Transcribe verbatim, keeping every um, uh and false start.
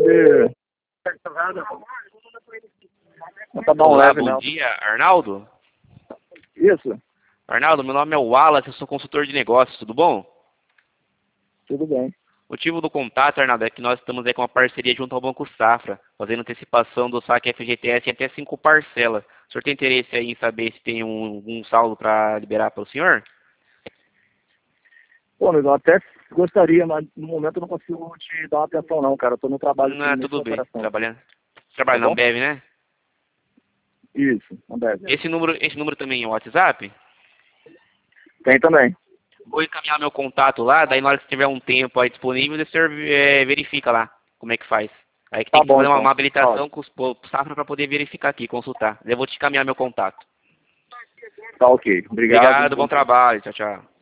poder... Pra dar um Olá, leve, bom né? dia, Arnaldo. Isso, Arnaldo, meu nome é Wallace, eu sou consultor de negócios, tudo bom? tudo bem. O motivo do contato, Arnaldo, é que nós estamos aí com uma parceria junto ao Banco Safra, fazendo antecipação do saque F G T S em até cinco parcelas. O senhor tem interesse aí em saber se tem um, um saldo para liberar para o senhor? Pô, amigo, eu até gostaria, mas no momento eu não consigo te dar uma atenção não, cara. Eu tô no trabalho Não, aqui é nessa tudo bem, operação. trabalhando. Tá Trabalha na bom? Ambev, né? Isso, não deve. Esse número, esse número também é o WhatsApp? Tem também. Vou encaminhar meu contato lá, daí na hora que tiver um tempo aí disponível, o senhor é, verifica lá como é que faz. Aí que tem Tá que bom, fazer uma, então. uma Tá habilitação ótimo. com os pro Safra para poder verificar aqui, consultar. Eu vou te encaminhar meu contato. Tá ok. Obrigado. Obrigado, bom Bom trabalho. Tchau, tchau.